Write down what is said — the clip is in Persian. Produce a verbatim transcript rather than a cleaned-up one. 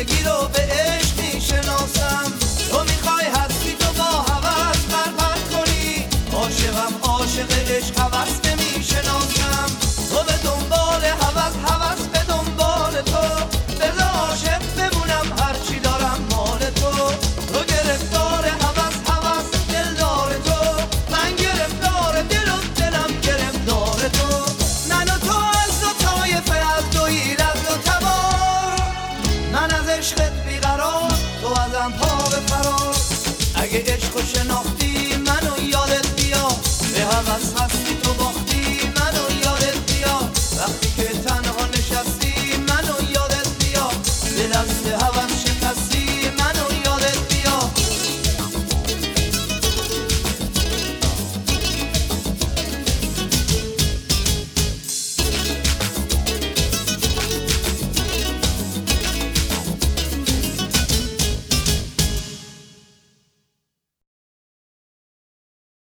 زندگی رو به عشق میشناسم. تو میخوای هستی تو با هوس پرپر کنی، عاشقم عاشق عشق هوس نمیشناسم. تو به دنبال هوس هوس به دنبال تو، بذار عاشق بمونم هرچی دارم مال تو. تو گرفتار هوس هوس دلدار تو، من گرفتار دل و دلم گرفتار تو. من و تو از دو طایفه، از دو ایل از دو تبار، من از عشقت بیقرار، تو ازم پا به فرار. اگه عشق و شناختی